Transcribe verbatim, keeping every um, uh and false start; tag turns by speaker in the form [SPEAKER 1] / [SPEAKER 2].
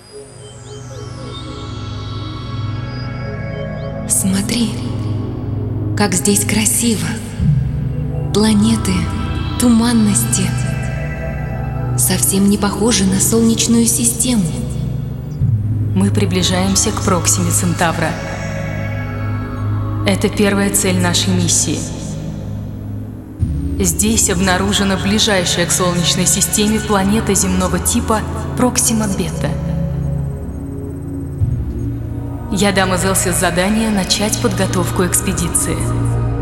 [SPEAKER 1] Смотри, как здесь красиво. Планеты, туманности. Совсем не похожи на Солнечную систему.
[SPEAKER 2] Мы приближаемся к Проксиме Центавра. Это первая цель нашей миссии. Здесь обнаружена ближайшая к Солнечной системе планета земного типа Проксима Бета. Я дам Изелсис задание начать подготовку экспедиции.